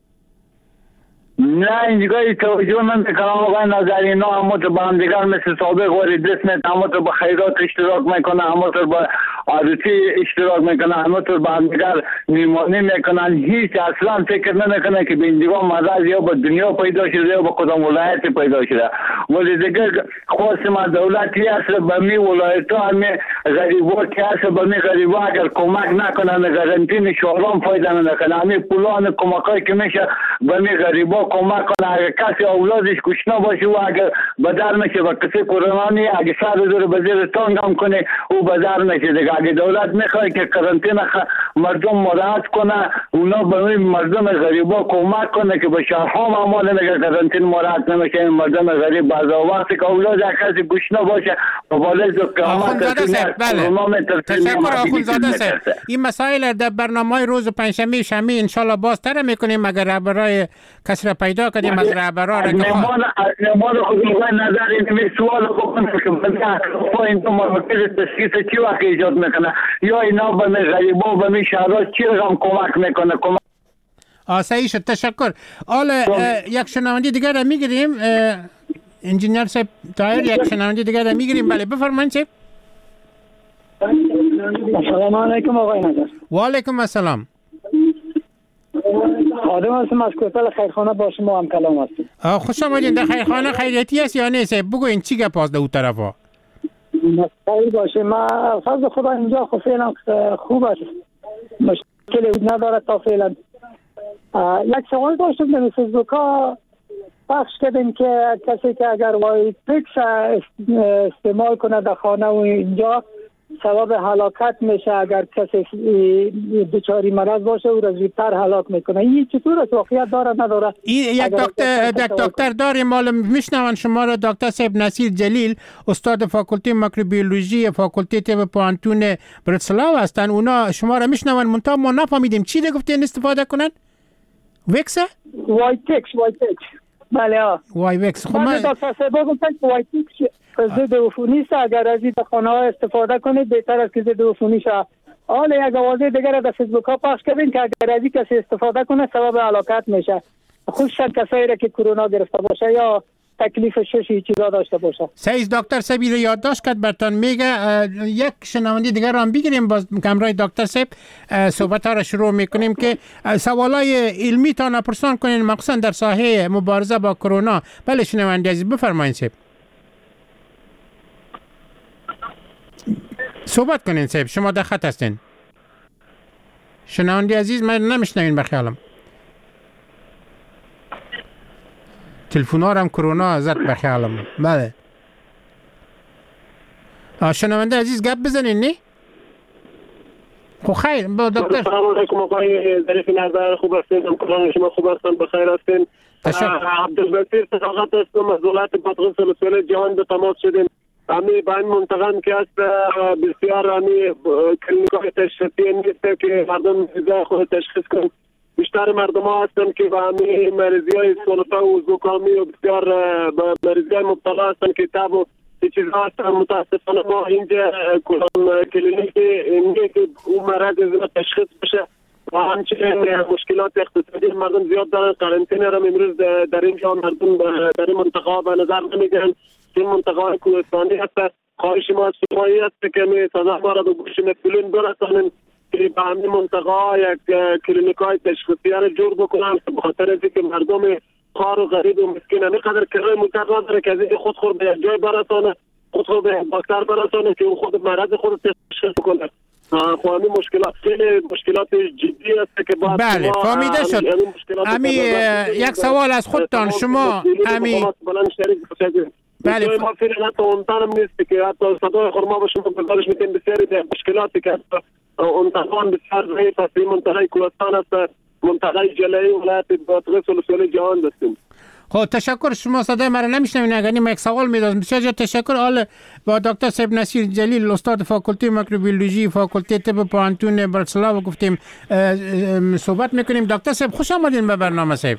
نه اینجا توجه نمیکنم آقای نظری. اینا همه تو با هم دیگر مثل سابق واری دست میت، همه تو با خیرات اشتراک میکنن، همه تو با عروسی اشتراک میکنن، همه تو با هم دیگر میمانی میکنن. هیچ اصلا فکر نمیکنه که به اینجا مرض یا با دنیا پیدا شده یا با کدام ولایت پیدا شده. ولی دیگر خواست ما دولتی هست به می ولایت ها همی غریبا که هست به می غریبا اگر کمک نکنن قرنطین شهرام فایده نکنه. همی پولان کمکایی که میشه به می غریبا کمک کنه. اگر کسی اولادش گشنه باشه و اگر بدر میشه و کسی کرونانی اگر سر دور به زیر تانگ هم کنه او بدر میشه دیگه. اگر دولت میخواد که قرنطینه مردم مراعات کنه، اونا به مردم غریبا کمک کنه که به شهرها معمول نمیگه قرنطین مراعات نمیشه. این مردم غریب بعض وقتی که اولاد کسی گشنه باشه و بالای آخوندزاده صاحب بله تشکر آخوندزاده صاحب. این مسائل در برنامه روز پنجشنبه شنبه انشالله بازتر میکنیم اگر رهبرای کسی را پیدا کردیم از رهبرا را که نمان نمان خود نظر این سوال بکنه که با این تو مرکز تشخیص چی وقت ایجاد میکنه یا اینا به غریبا و به شهرها چی رقم کمک میکنه؟ کمک آسایی شد. تشکر. حالا یک شنونده دیگر را میگیریم. انجینیر صاحب تایر یک شنونده دیگر را میگیریم. بله بفرمایید صاحب. السلام علیکم آقای نظر. و علیکم السلام. خادم هستم از کوتل خیرخانه، با شما هم کلام هستیم. خوش آمدین. در خیرخانه خیریتی است یا نه صاحب؟ بگوین چی گپ است در اون طرفا؟ خیر باشه. ما فضل خدا اینجا خب فعلا خوب است، مشکلی نداره تا فعلا. یک سوال داشتم در فیسبوک ها پخش کردیم که کسی که اگر وایتکس استعمال کنه در خانه و اینجا سبب هلاکت میشه. اگر کسی دچاری مرض باشه او را زودتر هلاک میکنه. این چطور است؟ واقعیت داره نداره؟ این یک دکتر یک دکتر داریم مال میشنون شما را، دکتر صاحب نصیر جلیل، استاد فاکولته میکروبیولوژی فاکولته طب پانتون برتسلاو هستن. اونا شما را میشنون، منتها ما نفهمیدیم چی ده گفتین استفاده کنن؟ وکس؟ وایتکس وایتکس بله ها وای وکس. خب من دکتر صاحب گفتن که وایتکس ضد عفونی است، اگر از این خانه ها استفاده کنید بهتر است که ضد عفونی شه. حالا یک آوازه دیگر در فیسبوک ها پخش کردین که اگر از این کسی استفاده کنه سبب هلاکت میشه، خصوصا کسایی را که کرونا گرفته باشه یا تکلیف ششی چیزا داشته باشه. سعید دکتر سبیر یادداشت کرد برتان میگه. یک شنونده دیگر هم بگیریم باز کمرای دکتر صاحب صحبت ها را شروع میکنیم که سوالای علمی تان پرسان کنین مخصوصا در ساحه مبارزه با کرونا. بله شنونده عزیز بفرمایید صاحب. صحبت کنین صاحب، شما در خط هستین. شنونده عزیز من نمیشنوین بخیالم. تلفن ها هم کرونا زد بخیالم. بله شنونده عزیز گپ بزنین نه؟ خب خیر با دکتر. سلام علیکم آقای ظریف نظر، خوب هستین؟ همکاران شما خوب هستن؟ بخیر هستین؟ عبدالبصیر صداقت هستم از ولایت پادغم سلسله جهان به تماس شدیم. امی با این منطقه که است بسیار امی کلینیکای تشخیصی نیست که مردم چیزا خود تشخیص کنن. بیشتر مردم ها هستن که با امی مریضی های سلفه و زکامی و بسیار با مریضی های مبتلا هستن که تب و چیزها هستن. متاسفانه ما اینجا کلینیک اینجا که اون مرض از تشخیص بشه و همچنین مشکلات اقتصادی مردم زیاد دارن. قرنطینه را امروز در اینجا مردم در این منطقه به نظر نمیگیرن. این منطقه کوهستانی هست. خواهش ما از شمایی است که می صدا ما را به گوش مسئولین برسانیم که به همین منطقه یک کلینیکای تشخیصی را جور بکنن به خاطر اینکه مردم خار و غریب و مسکین همینقدر کرای موتر نداره که از این خود خود به یک جای برسانه، خود خود به دکتر برسانه که اون خود مرض خود تشخیص کنه. خب همین مشکلات خیلی مشکلات جدی است که باید بله فهمیده شد. امی یک سوال از خودتان شما امی بله ما فعلا تا اون تام نیست که حتی صدای خرما باشه گزارش میتیم بسیاری در مشکلاتی که اون تمام بسیار ضعیف است. این منطقه کوهستان است، منطقه جلایی ولایت پادغم سلسله جهان هستیم. خب تشکر. شما صدای مرا نمیشنوین اگر من یک سوال میدادم. بسیار جا تشکر. حالا با دکتر صاحب نصیر جلیل استاد فاکولته میکروبیولوژی فاکولته طب پانتون برتسلاو گفتیم صحبت میکنیم. دکتر صاحب خوش آمدین به برنامه صاحب.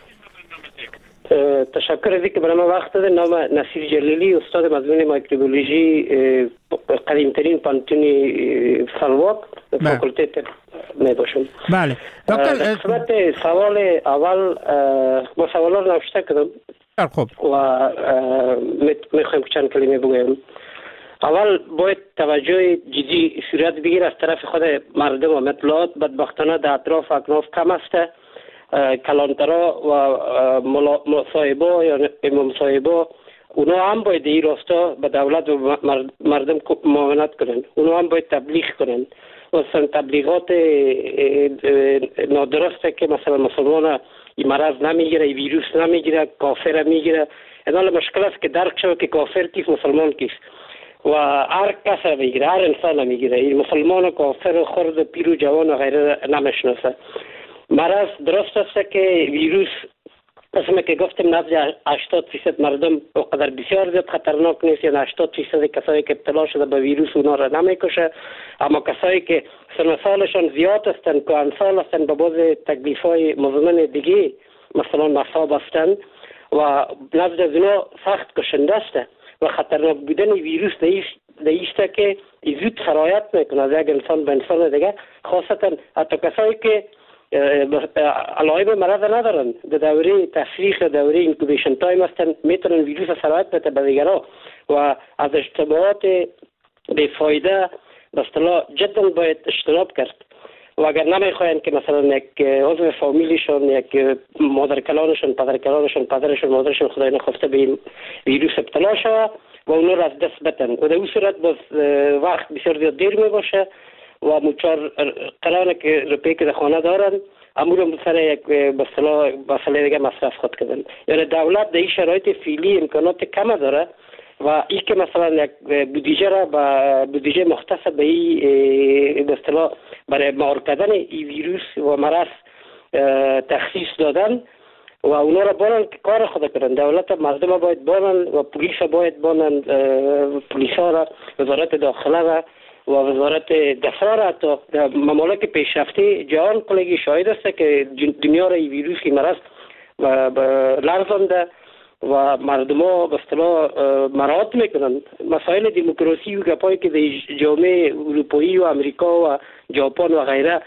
تشکر از اینکه برای ما وقت دادید. نام نصیر جلیلی استاد مضمون میکروبیولوژی قدیمترین پانتون فلواک فاکولته طب می باشم. بله دکتر خدمت سوال اول ما سوالا رو نوشته کردم خوب و میخوایم چند کلمه بگویم. اول باید توجه جدی صورت بگیر از طرف خود مردم و مطلعات بدبختانه در اطراف اکناف کم است. کلانترا و مصاحبه یا امام صاحبه اونا هم باید این راستا به دولت و مردم معاونت کنن. اونا هم باید تبلیغ کنن. مثلا تبلیغات نادرسته که مثلا مسلمان این مرض نمیگیره، این ویروس نمیگیره، کافر میگیره. این مشکل است که درک شود که کافر کیست مسلمان کیست و هر کس میگیره، هر انسان میگیره. این مسلمان کافر خرد پیر و جوان و غیره نمیشناسه. مرض درست است که ویروس قسمه که گفتیم نزد هشتاد فیصد مردم اونقدر بسیار زیاد خطرناک نیست، یعنی هشتاد فیصد کسایی که ابتلا شده به ویروس اونا را نمیکشه، اما کسایی که سن سالشان زیاد هستند، کهن سال هستند، به بعض تکلیف‌های مزمن دیگه مثلا مصاب هستند و نزد از اونا سخت کشنده است و خطرناک بودن ویروس دیست که زود سرایت میکنه از یک انسان به انسان دیگه، خاصتا حتی کسایی که علائم مرض ندارن، در دوره تفریق، دوره اینکوبیشن تایم هستن، میتونن ویروس سرایت بده به دیگرها و از اشتباهات بیفایده به اصطلاح جدا باید اجتناب کرد و اگر نمیخواین که مثلا یک عضو فامیلیشون، یک مادر کلانشون، پدر کلانشون، پدرشون، مادرشون خدای نخواسته به این ویروس ابتلا شود و اونو را از دست بدن و در اون صورت باز وقت بسیار زیاد دیر می باشه و مچار کلانه که رپی که در خانه دارن امور سر یک به اصطلاح مسئله دیگه مصرف خود کردن. یعنی دولت در این شرایط فعلی امکانات کم داره و این که مثلا یک بودجه را با بودجه مختص به این به اصطلاح برای مهار کردن این ویروس و مرض تخصیص دادن و اونا را بانن که کار خود کنن. دولت مردم باید بانن و پلیس باید بانن، پلیس ها را، وزارت داخله را و وزارت دفاع را. تا در ممالک پیشرفته جهان کلگی شاهد است که دنیا را این ویروس که مرض لرزانده و مردم ها به اصطلاح مراعات میکنن. مسائل دموکراسی و گپایی که در جامعه اروپایی و امریکا و ژاپن و غیره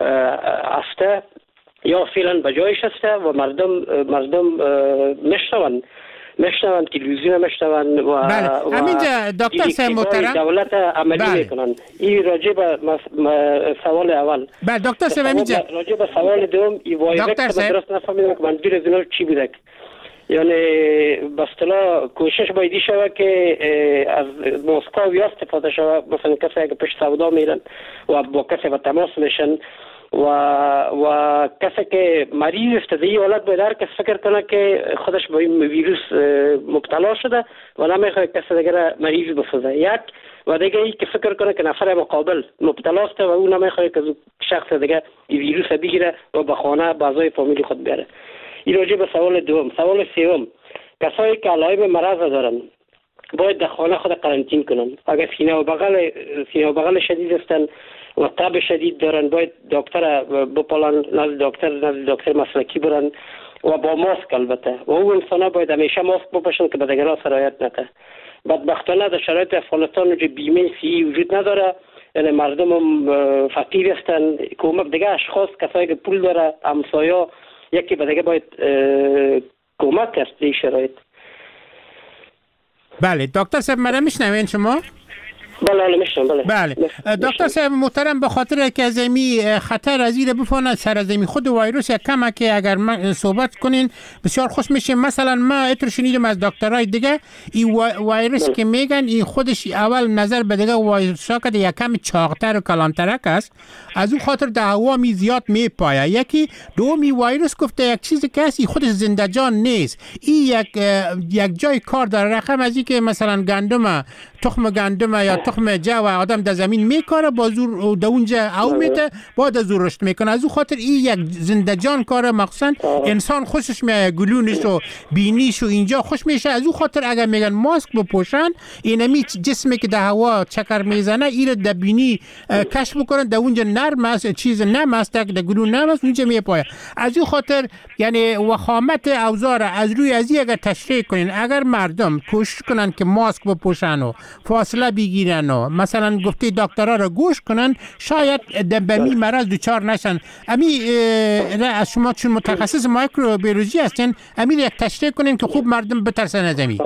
هسته یا فعلا بجایش هسته و مردم مردم میشنون میشنون تلویزیون میشنون و بله همینجا دکتر صاحب محترم دولت عملی بله. میکنن. این راجع به سوال اول. بله دکتر صاحب همینجا راجع به سوال دوم این وایرس که درست نفهمیدم که منظور از اینا چی بوده. یعنی به اصطلاح کوشش باید شود که از مسکو یا استفاده شود، مثلا کسی که پیش سودا میرن و با کسی به تماس میشن و و کسی که مریض است در این حالت باید هر کس فکر کنه که خودش با این ویروس مبتلا شده و نمیخواد کسی دیگر مریض بسازه. یک و دیگه ای که فکر کنه که نفر مقابل مبتلا است و او نمیخواد که شخص دیگر این ویروس بگیره و به خانه به اعضای فامیل خود بره. این راجع به سوال دوم. سوال سوم، کسایی که علائم مرض دارن باید در خانه خود قرنطین کنن. اگر سینه و بغل سینه و بغل شدید هستن و تب شدید دارن باید دکتر بپالن، نزد دکتر نزد دکتر مسلکی برن و با ماسک البته. و اون انسان باید همیشه ماسک بپوشن که به دیگران سرایت نکنه. بدبختانه در شرایط افغانستان جو بیمه صحی وجود نداره، یعنی مردم هم فقیر هستن. کمک دیگه اشخاص کسایی که پول داره همسایا یکی به دیگه باید کمک کرد این شرایط. بله دکتر صاحب مرا میشنوین شما؟ بله بله میشنم. بله بله دکتر صاحب محترم، به خاطر که از امی خطر از این بفهمن سر از امی خود ویروس یک کمه که اگر من صحبت کنین بسیار خوش میشه. مثلا ما اتر شنیدم از دکترای دیگه این ویروس که میگن این خودش اول نظر به دیگه ویروسا که یک کم چاقتر و کلانترک است، از اون خاطر در هوا می زیاد میپایه. یکی دومی ویروس گفته یک چیزی که هست خودش زنده جان نیست، این یک یک جای کار داره. رقم از این که مثلا گندم تخم گندم یا تخم جو و آدم در زمین میکاره با زور در اونجا او میته بعد از رشد میکنه. از اون خاطر این یک زنده جان کاره، مخصوصا انسان خوشش میاد گلونش و بینیش و اینجا خوش میشه. از اون خاطر اگر میگن ماسک بپوشن اینمی جسمی که در هوا چکر میزنه این در بینی کشف بکنن در اونجا نرم است، چیز نرم است، در گلون نرم است، اونجا میپایه. از اون خاطر یعنی وخامت اوزار از روی از این اگر تشریح کنین، اگر مردم کوشش کنن که ماسک بپوشن و فاصله بگیرن و مثلا گفته دکترها را گوش کنن، شاید به می مرض دوچار نشن. امی از شما چون متخصص مایکروبیولوژی هستین امی یک تشریح کنین که خوب مردم بترسن از امی.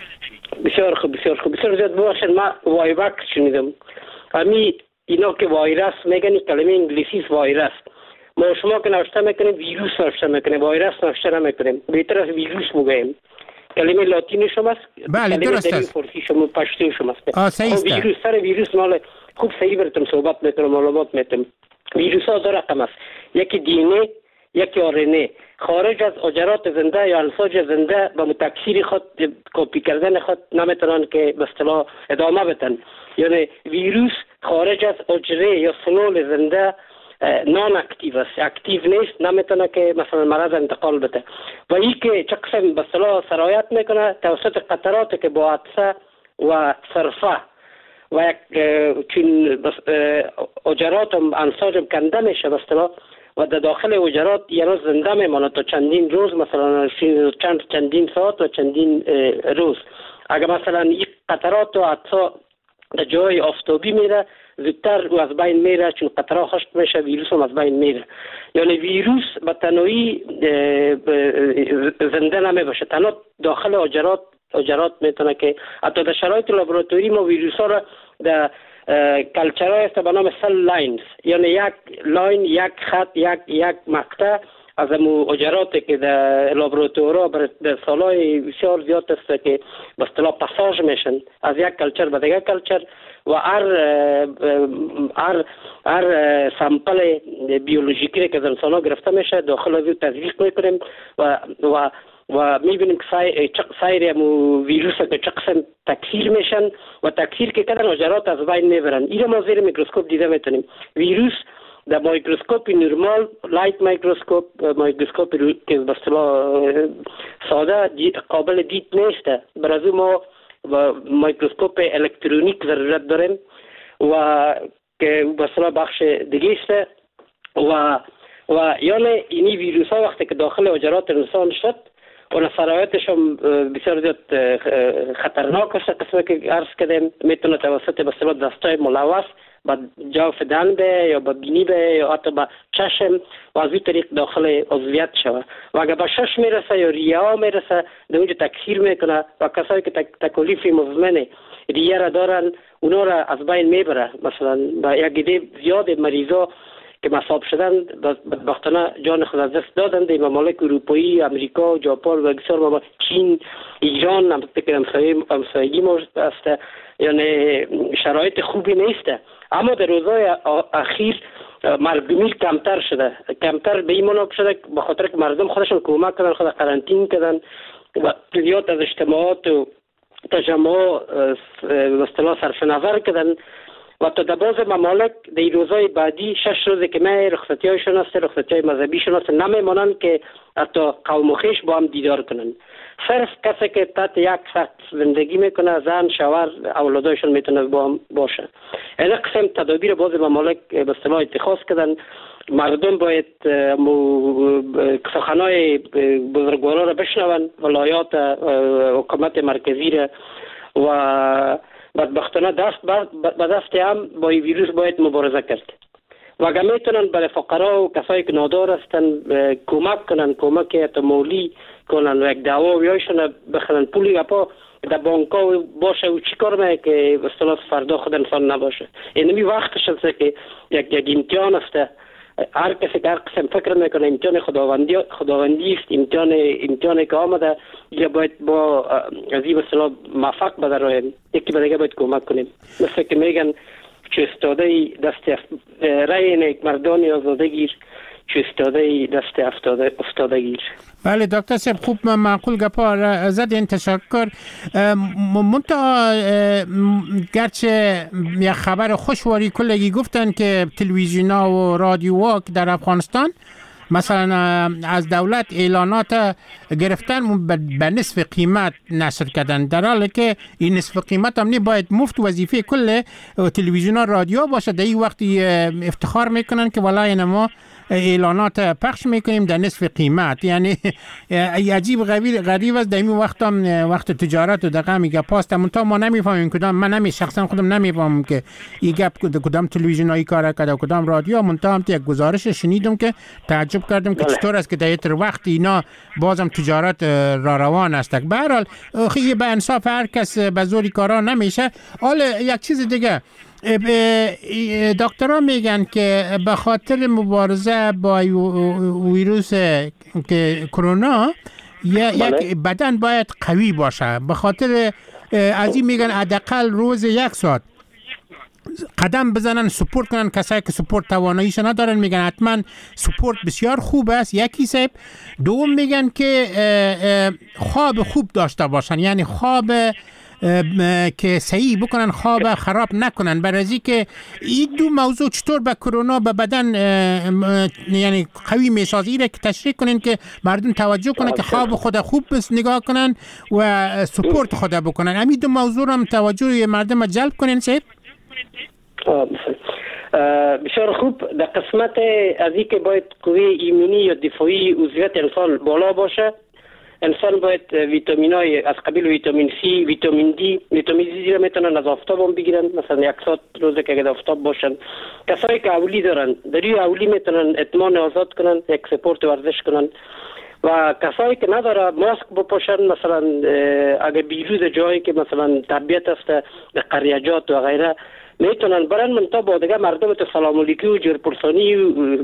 بسیار خوب بسیار خوب بسیار زیاد باشد. ما وایوکس شنیدم. امی اینا که وایرس میگن کلمه انگلیسی وایرس. ما شما که نوشته میکنیم ویروس نوشته میکنیم، وایرس نوشته نمیکنیم. بهتر از ویروس بگوییم. کلمه لاتین شماست. بله درست است. فارسی شما پشتو شماست. آ صحیح است. ویروس سر ویروس مال خوب صحیح براتون صحبت میکنم، معلومات میدم. ویروس ها دو رقم است. یکی دی ان ای، یکی آر ان ای. خارج از حجرات زنده یا انساج زنده با تکثیر خود کپی کردن خود نمیتونن که به اصطلاح ادامه بدن. یعنی ویروس خارج از حجره یا سلول زنده نان اکتیو است، اکتیو نیست، نمیتونه که مثلا مرض انتقال بده. و این که چه قسم به اصطلاح سرایت میکنه توسط قطراتی که با عطسه و صرفه و یک چون حجرات انساج کنده میشه به اصطلاح و در داخل حجرات یه روز زنده میماند تا چندین روز، مثلا چند چندین ساعت و چندین روز. اگر مثلا این قطرات و عطسه در جای آفتابی میره زودتر و از بین میره، چون قطره خشک میشه ویروس هم از بین میره. یعنی ویروس به تنهایی زنده نمیباشه، تنها داخل حجرات حجرات میتونه که حتی در شرایط لابراتوری ما ویروس ها را در کلچرهای است به نام سل لاینز، یعنی یک لاین، یک خط، یک یک مقطع از امو اجراتی که در لابراتورها در سالهای بسیار زیاد است که به اصطلاح پاساژ میشن از یک کلچر به دیگر کلچر و هر هر هر سامپل بیولوژیکی که از انسان ها گرفته میشه داخل از او تزریق میکنیم و و و میبینیم که سایر سایر امو ویروس که چه قسم تکثیر میشن و تکثیر که کردن اجرات از بین میبرن. این ما زیر میکروسکوپ دیده میتونیم. ویروس در میکروسکوپ نورمال لایت میکروسکوپ میکروسکوپ که به اصطلاح ساده قابل دید نیست، برای ما و میکروسکوپ الکترونیک ضرورت داریم و که به اصطلاح بخش دیگه است و و یعنی اینی ویروس ها وقتی که داخل حجرات انسان شد اون سرایتش هم بسیار زیاد خطرناک است. قسمی که عرض کردیم میتونه توسط به اصطلاح دستای ملوث با جوف دهن به یا با بینی به یا حتی با چشم و از این طریق داخل عضویت شود و اگر با شش میرسه یا ریه ها میرسه در اونجا تکثیر میکنه و کسایی که تکالیف مزمن ریه را دارن اونا را از بین میبره. مثلا با یک عده زیاد مریضا که مصاب شدن بدبختانه جان خود از دست دادن در ممالک اروپایی، امریکا، ژاپن و بسیار ممالک، چین، ایران هم که همسایگی موجود است. یعنی شرایط خوبی نیست، اما در روزهای اخیر مرگومی کمتر شده. کمتر به این مناب شده به خاطر که مردم خودشون کمک کردن، خود قرنطین کردن و زیاد از اجتماعات و تجمع به اصطلاح صرف نظر کردن و تا در بعض ممالک در روزهای بعدی شش روزی که می رخصتی هایشون است، رخصتی های مذهبیشون است، نمیمانند که حتی قوم و خویش با هم دیدار کنن. صرف کسی که تحت یک سطح زندگی میکنه، زن، شوهر، اولادایشون میتونه با هم باشه. این قسم تدابیر بعض ممالک به اصطلاح اتخاذ کردن. مردم باید سخنهای بزرگوارا را بشنون، ولایات حکومت مرکزی را و بدبختانه دست به دست هم با این ویروس باید مبارزه کرد و اگر میتونن برای فقرا و کسایی که نادار هستن کمک کنن، کمک حتی مولی کنن و یک دعوا ویایشون بخرن، پولی گپا در بانکا باشه و چی کار میه که به اصطلاح فردا خود انسان نباشه. اینمی وقتش هست که یک یک امتحان است. هر کسی که هر قسم فکر میکنه امتحان خداوندی خداوندی است، امتحان امتحانی که آمده یا باید با از این به اصطلاح موفق بدراییم، یکی به دیگه باید کمک کنیم. مثل که میگن چه استاده دست رای نیک مردانی آزاده گیر، چه استاده دست افتاده افتاده گیر. بله دکتر صاحب خوب معقول گپا زدین، تشکر. منتها گرچه یک خبر خوشواری کلگی گفتن که تلویزیون ها و رادیوها در افغانستان مثلا از دولت اعلانات گرفتن به نصف قیمت نشر کردن، در حالی که این نصف قیمت هم نی باید مفت وظیفه کل تلویزیون ها رادیو باشه. در این وقتی افتخار میکنن که والله ما اعلانات پخش میکنیم در نصف قیمت. یعنی عجیب غریب است. در این وقت هم وقت تجارت و دقیقه میگه پاست منتها ما نمیفهمیم کدام، من نمی شخصا خودم نمیفهمم که این گپ کدام تلویزیون هایی کار کرده و کدام رادیو. منتها هم یک گزارش شنیدم که تعجب کردم که چطور است که در این وقت اینا بازم تجارت را روان است. به هر حال خیلی به انصاف هر کس به زوری کارا نمیشه. حالا یک چیز دیگه، دکترها میگن که به خاطر مبارزه با ویروس که کرونا یک بدن باید قوی باشه. به خاطر از این میگن حداقل روز یک ساعت قدم بزنن، سپورت کنن. کسایی که سپورت تواناییش ندارن میگن حتما سپورت بسیار خوب است، یکی سب. دوم میگن که خواب خوب داشته باشن، یعنی خواب که صحیح بکنن، خواب خراب نکنن. برای که این دو موضوع چطور به کرونا به بدن یعنی قوی میسازی را که تشریح کنین که مردم توجه کنن که خواب خود خوب بس نگاه کنن و سپورت خود بکنن. همین دو موضوع هم توجه مردم جلب کنین. صاحب بسیار خوب. در قسمت از این که باید قوه ایمنی یا دفاعی عضویت انسان بالا باشه، انسان باید ویتامین های از قبیل ویتامین سی، ویتامین دی، ویتامین دی را میتونن از آفتاب هم بگیرن، مثلا یک ساعت روزه که اگر آفتاب باشن. کسایی که اولی دارن در این اولی میتونن اطمینان آزاد کنن، یک سپورت ورزش کنن. و کسایی که نداره ماسک بپوشن، مثلا اگر بیرون جایی که مثلا طبیعت است در قریجات و غیره میتونن برن منطقه با دیگه مردم تو سلام علیکم و جرپرسانی